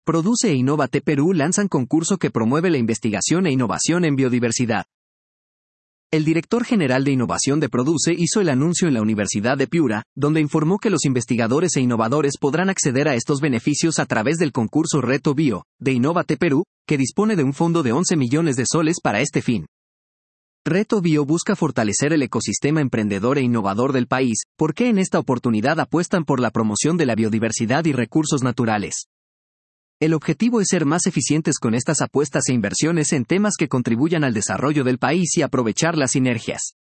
Produce e Innovate Perú lanzan concurso que promueve la investigación e innovación en biodiversidad. El director general de innovación de Produce hizo el anuncio en la Universidad de Piura, donde informó que los investigadores e innovadores podrán acceder a estos beneficios a través del concurso Reto Bio, de Innovate Perú, que dispone de un fondo de 11 millones de soles para este fin. Reto Bio busca fortalecer el ecosistema emprendedor e innovador del país, porque en esta oportunidad apuestan por la promoción de la biodiversidad y recursos naturales. El objetivo es ser más eficientes con estas apuestas e inversiones en temas que contribuyan al desarrollo del país y aprovechar las sinergias.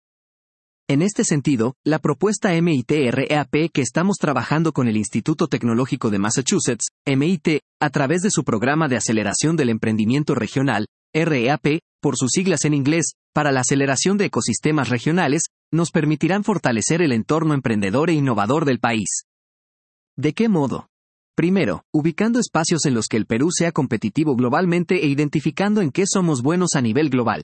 En este sentido, la propuesta MIT-REAP que estamos trabajando con el Instituto Tecnológico de Massachusetts, MIT, a través de su programa de aceleración del emprendimiento regional, REAP, por sus siglas en inglés, para la aceleración de ecosistemas regionales, nos permitirán fortalecer el entorno emprendedor e innovador del país. ¿De qué modo? Primero, ubicando espacios en los que el Perú sea competitivo globalmente e identificando en qué somos buenos a nivel global.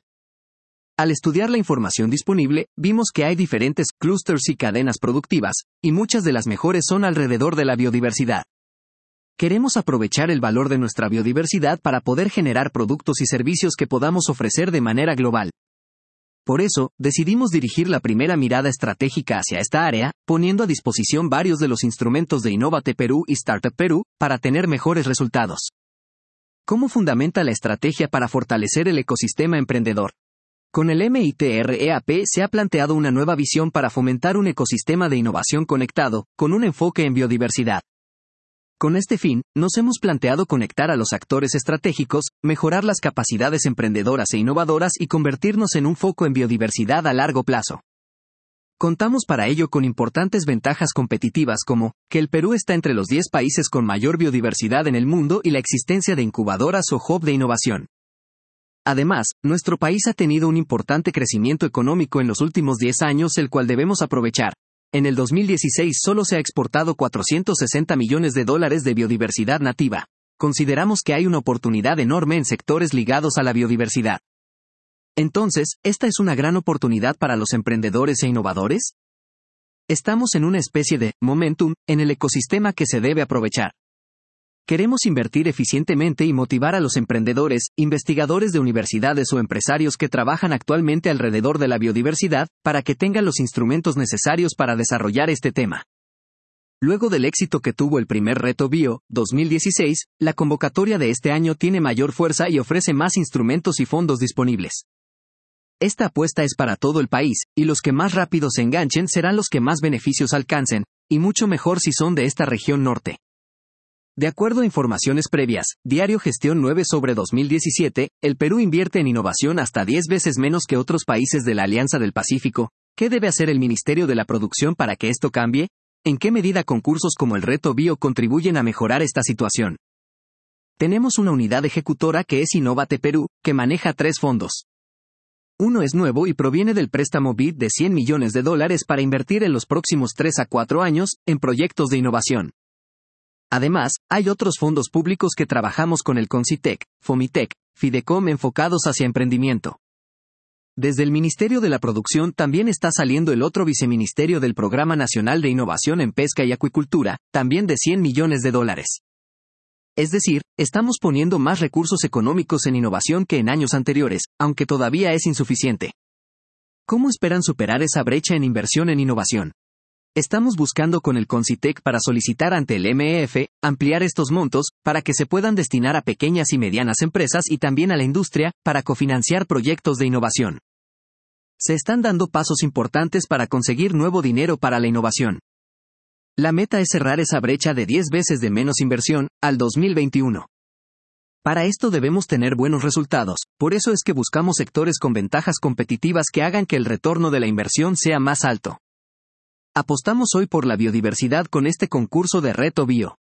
Al estudiar la información disponible, vimos que hay diferentes clústeres y cadenas productivas, y muchas de las mejores son alrededor de la biodiversidad. Queremos aprovechar el valor de nuestra biodiversidad para poder generar productos y servicios que podamos ofrecer de manera global. Por eso, decidimos dirigir la primera mirada estratégica hacia esta área, poniendo a disposición varios de los instrumentos de Innovate Perú y Startup Perú, para tener mejores resultados. ¿Cómo fundamenta la estrategia para fortalecer el ecosistema emprendedor? Con el MIT-REAP se ha planteado una nueva visión para fomentar un ecosistema de innovación conectado, con un enfoque en biodiversidad. Con este fin, nos hemos planteado conectar a los actores estratégicos, mejorar las capacidades emprendedoras e innovadoras y convertirnos en un foco en biodiversidad a largo plazo. Contamos para ello con importantes ventajas competitivas como, que el Perú está entre los 10 países con mayor biodiversidad en el mundo y la existencia de incubadoras o hub de innovación. Además, nuestro país ha tenido un importante crecimiento económico en los últimos 10 años, el cual debemos aprovechar. En el 2016 solo se ha exportado $460 millones de biodiversidad nativa. Consideramos que hay una oportunidad enorme en sectores ligados a la biodiversidad. Entonces, ¿esta es una gran oportunidad para los emprendedores e innovadores? Estamos en una especie de momentum en el ecosistema que se debe aprovechar. Queremos invertir eficientemente y motivar a los emprendedores, investigadores de universidades o empresarios que trabajan actualmente alrededor de la biodiversidad, para que tengan los instrumentos necesarios para desarrollar este tema. Luego del éxito que tuvo el primer Reto Bio, 2016, la convocatoria de este año tiene mayor fuerza y ofrece más instrumentos y fondos disponibles. Esta apuesta es para todo el país, y los que más rápido se enganchen serán los que más beneficios alcancen, y mucho mejor si son de esta región norte. De acuerdo a informaciones previas, Diario Gestión 9/2017, el Perú invierte en innovación hasta 10 veces menos que otros países de la Alianza del Pacífico. ¿Qué debe hacer el Ministerio de la Producción para que esto cambie? ¿En qué medida concursos como el Reto Bio contribuyen a mejorar esta situación? Tenemos una unidad ejecutora que es Innovate Perú, que maneja 3 fondos. Uno es nuevo y proviene del préstamo BID de $100 millones para invertir en los próximos 3 a 4 años, en proyectos de innovación. Además, hay otros fondos públicos que trabajamos con el CONCITEC, FOMITEC, Fidecom enfocados hacia emprendimiento. Desde el Ministerio de la Producción también está saliendo el otro viceministerio del Programa Nacional de Innovación en Pesca y Acuicultura, también de $100 millones. Es decir, estamos poniendo más recursos económicos en innovación que en años anteriores, aunque todavía es insuficiente. ¿Cómo esperan superar esa brecha en inversión en innovación? Estamos buscando con el CONCITEC para solicitar ante el MEF, ampliar estos montos, para que se puedan destinar a pequeñas y medianas empresas y también a la industria, para cofinanciar proyectos de innovación. Se están dando pasos importantes para conseguir nuevo dinero para la innovación. La meta es cerrar esa brecha de 10 veces de menos inversión, al 2021. Para esto debemos tener buenos resultados, por eso es que buscamos sectores con ventajas competitivas que hagan que el retorno de la inversión sea más alto. Apostamos hoy por la biodiversidad con este concurso de Reto Bio.